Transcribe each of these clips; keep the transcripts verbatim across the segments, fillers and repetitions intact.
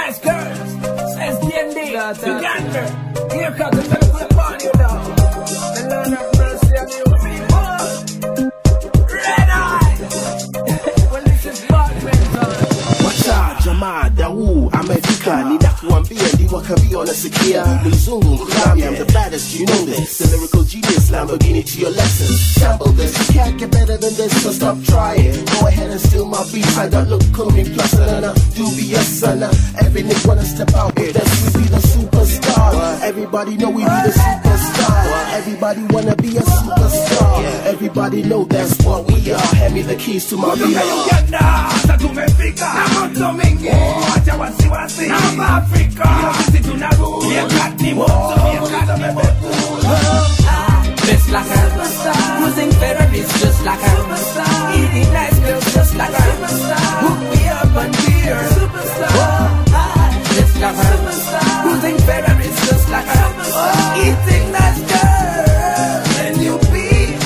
nice girls. Says D and D, Uganda. Here comes the fellas to the party now. The Lord of mercy on you people. Red Eye. Well, this is Mark Benton. Wacha jamaa dau Amerika ninakuambia ndi wakavio nasikia mzungu kami. I'm the baddest, you know this. The lyrical genius, Lamborghini to your lessons. Sample this, you can't get better than this, so stop trying. Go ahead and steal my beats. I got look coming plus another dubious son. Every nigga wanna step out with us. We be the superstar. Everybody know we be the superstar. Everybody wanna be a superstar. Everybody know that's what we are. Hand me the keys to my V R. Wacha wasiwasi na Afrika. Sisi tunaru yakati moto yakati moto. Just like a superstar, cruising Ferraris just like a superstar, eating nice girls just like a superstar. Hook me up and beer, superstar. Just like a superstar, cruising Ferraris just like a superstar, eating nice girls, and you be a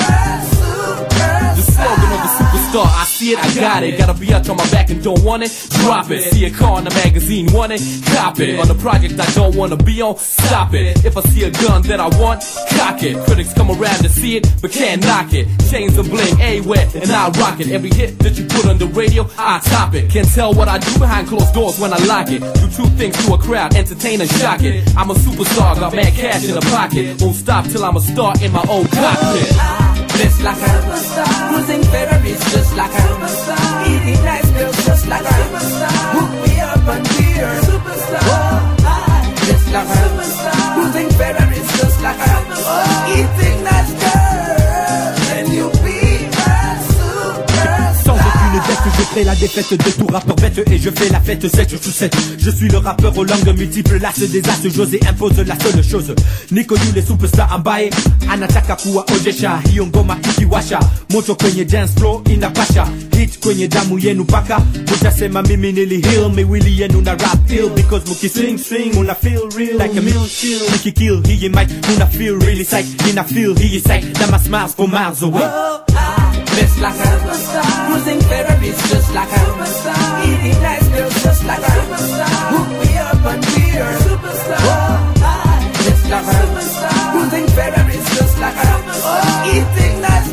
superstar. The slogan of the superstar, I see it, I got it. Gotta be up on my back and don't want it, drop it. See a car in the magazine, want it, cop it. On the project I don't wanna be on, stop it. If I see a gun that I want, cock it. Critics come around to see it, but can't knock it. Chains and bling, A-wet, and I rock it. Every hit that you put on the radio, I top it. Can't tell what I do behind closed doors when I lock it. Do true things to a crowd, entertain and shock it. I'm a superstar, got mad cash in the pocket. Won't stop till I'm a star in my own cockpit. Just like a superstar, cruising Ferraris just like a superstar, eating nice girls just like a superstar. Hook me up and beer, superstar. Just like a superstar, cruising Ferraris just like a superstar, eating nice girls, and you be a superstar. Sans aucune dette, je fais la défaite de tout rappeur bête et je fais la fête sept sur sept. Je suis le rappeur aux langues multiples, l'as des as, José impose la seule chose. Niko yule superstar ambaye anataka kuwa ojesha, hiyo ngoma ikiwasha moto kwenye dance floor inapasha, hit kwenye damu yenu paka mutasema mimi nili heal, miwili yenu na rap ill, because muki swing swing una feel real like a meal chill, Niki kill hii mic una feel really psych, nina feel hii psych, na my smiles for miles away. Oh, just like a superstar, cruising Ferraris just like a superstar, eating nice girls just like a superstar. Hook me up and beer, superstar. Just like a superstar, cruising Ferraris just like a superstar, eating nice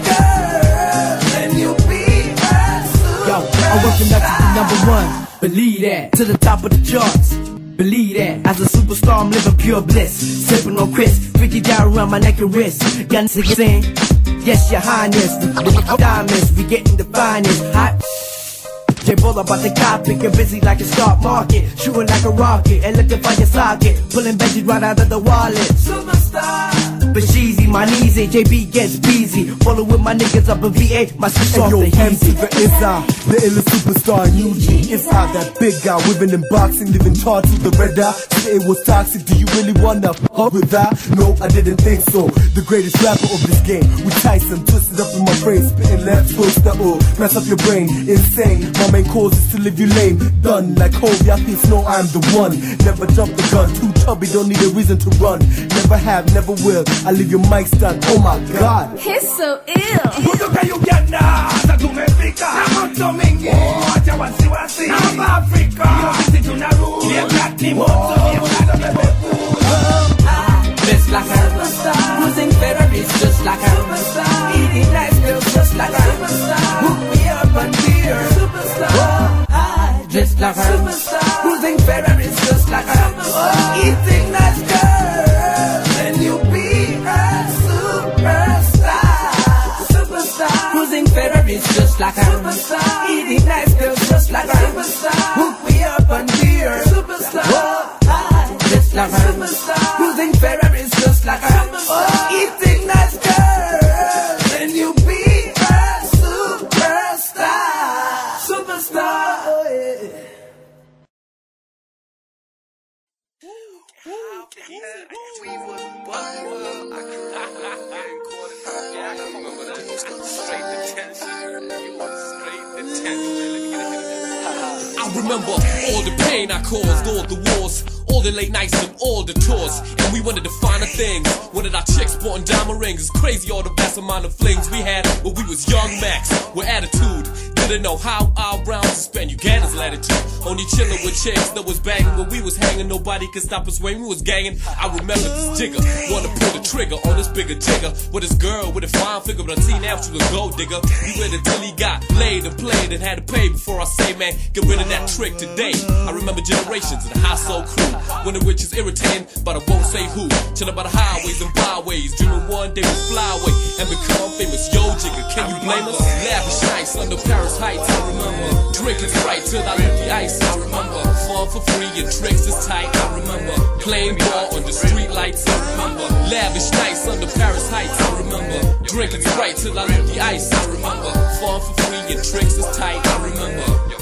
girls, and you be a superstar. Yo, I'm working up to be number one, believe that, to the top of the charts. Believe that, as a superstar I'm living pure bliss, sipping on Chris, fifty down around my neck and wrist. Got to sing, yes your highness, the diamonds, we getting the finest. Hot J-Bull about the copy, get busy like a stock market, shooting like a rocket, and looking for your socket, pulling veggies right out of the wallet. Superstar, but sheezy, my knees, J B gets busy, follow with my niggas up in V A, my switch off the Heezy. The is I, the illest superstar in U G. It's I, that big guy, living in boxing, living charged with the red eye. Say it was toxic, do you really wanna fuck with that? No, I didn't think so. The greatest rapper of this game, with Tyson, twisted up in my brain, spitting left, twist that will mess up your brain, insane. My main cause is to live you lame, done like Kobe, I think no, I'm the one. Never jump the gun, too chubby, don't need a reason to run. Never have, never will, I leave your mic stuck, oh my god. He's so ill. kutoka Uganda, za tumefika na moto mingi. Wacha wasiwasi na Afrika, sisi tunarudi yakati moto yakati moto. Just like a superstar, cruising Ferraris just like a superstar, eating nice girls just like a superstar. Hook me up and beer, superstar. Just like a superstar, cruising Ferraris just like a superstar, eating nice girls, and you be a superstar. Superstar, cruising Ferraris just like a superstar, eating nice girls just like a superstar. Hook me up and beer, superstar. Just like a superstar, cruising Ferraris just like a superstar, eating nice girls, and you be a superstar. Superstar. Oh, yeah. We was one world. Straight to tension. You want straight to tension. I remember all the pain I caused, all the wars, all the late nights and all the tours. And we wanted to find a thing. Wanted our chicks sporting diamond rings. It's crazy all the vast amount of flings we had when we was young Max with attitude. Didn't know how our rounds to spend Uganda's latitude. Only chillin' with chicks that was banging when we was hanging. Nobody could stop us when we was gangin'. I remember this jigger, wanna pull the trigger on this bigger jigger. With this girl with a fine figure, but a teen now she was a gold digger. We went until he got laid and played and had to pay before I say, man, get rid of that trick today. I remember generations of the household crew, when the rich is irritating, but I won't say who. Chillin' by the highways and byways, dreaming one day we'll fly away and become famous. Yo, jigger, can you blame us? Lavish nights under Paris Heights, I remember. Drinking Sprite till I leave the ice, I remember. Fun for free and tricks is tight, I remember. Playing ball on the street lights, I remember. Lavish nights under Paris Heights, I remember. Drinking Sprite till I leave the ice, I remember. Fun for free and tricks is tight, I remember.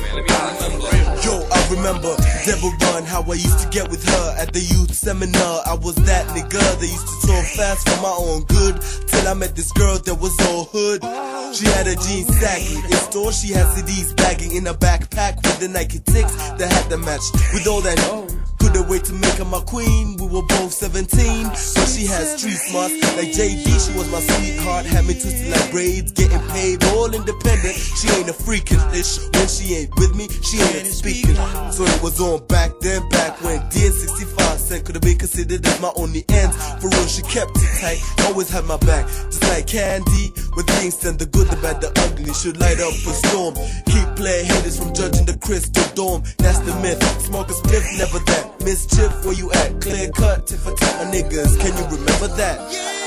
I remember. Yo, I remember Devil Run, how I used to get with her at the youth seminar. I was that nigga that used to talk fast for my own good, till I met this girl that was all hood. She had her jeans sagging, in store she had C Ds bagging in a backpack with the Nike ticks that had to match with all that. Couldn't wait to make her my queen, we were both seventeen, but she had street smarts like J D. She was my sweetheart, had me twisted like braids, getting paid, all independent. She ain't a freakin' ish, when she ain't with me, she ain't speaking. So it was on back then, back when D N sixty-five cent could have been considered as my only end. For real, she kept it tight, always had my back, just like Candy. With things and the good, the bad, the ugly should light up a storm. Keep playing haters from judging the crystal dome. That's the myth. Smoke a spliff, never that. Mischief, where you at? Clear cut, tit for tat, my niggas. Can you remember that?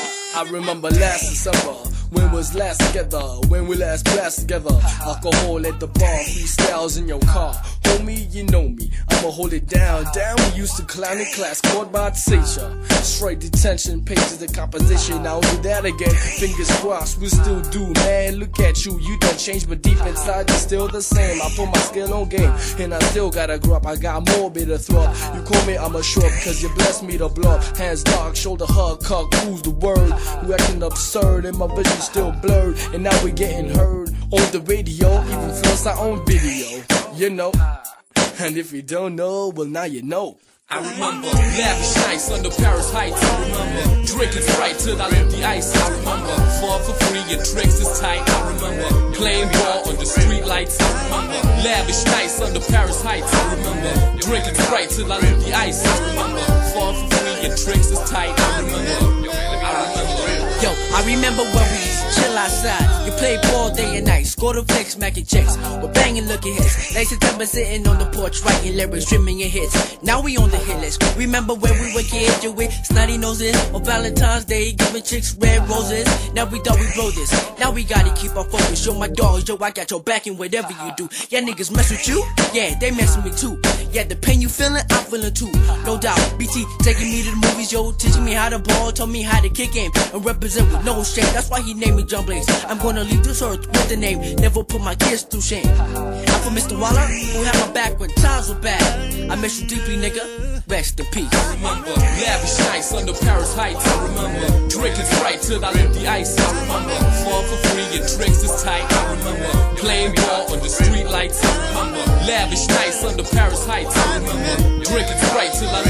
I remember last December, when we was last together, when we last blast together. Alcohol at the bar, freestyles in your car. Homie, you know me, I'ma hold it down. Down, we used to clown in class, caught by teacher. Straight detention, pages the composition. Now do that again, fingers crossed, we still do. Man, look at you, you done changed, but deep inside you're still the same. I put my skill on game, and I still gotta grow up. I got more bitter throat. You call me, I'm a short, cause you blessed me to blow. Hands dark, shoulder hug, cock, who's the word? We acting absurd, and my vision still blurred. And now we getting heard on the radio, even floats our own video, you know. And if you don't know, well now you know. I remember lavish nights under Paris Heights, I remember. Drinking Sprite till I leave the ice, I remember. Fun for free and tricks is tight, I remember. Playing ball on the street lights, I remember. Lavish nights under Paris Heights, I remember. Drinking Sprite till I leave the ice, I remember. Fun for free and tricks is tight, I remember. I remember. Yo, I remember when we used to chill outside. You played ball day and night, score the flicks, smacking checks. We're banging looking hits. Nice September sitting on the porch, writing lyrics, trimming your hits. Now we on the hit list. Remember when we were kids, you with snotty noses on Valentine's Day, giving chicks red roses. Now we thought we blow this. Now we gotta keep our focus. Yo, my dogs, yo, I got your back in whatever you do. Yeah, niggas mess with you? Yeah, they mess with me too. Yeah, the pain you feeling, I'm feeling too. No doubt. B T taking me to the movies, yo, teaching me how to ball, told me how to kick game and represent with no shame. That's why he named me John Blaze. I'm gonna leave this earth with the name, never put my kids through shame. I'm from Mister Waller, who had my back when times were bad. I miss you deeply, nigga. Rest in peace. I remember lavish nights under Paris Heights, I remember. Drinking Sprite till I leave the ice, I remember. Fun for free and tricks is tight, I remember. Playing ball on the street lights, I remember. Lavish nights under Paris Heights, I remember. Drinking Sprite till I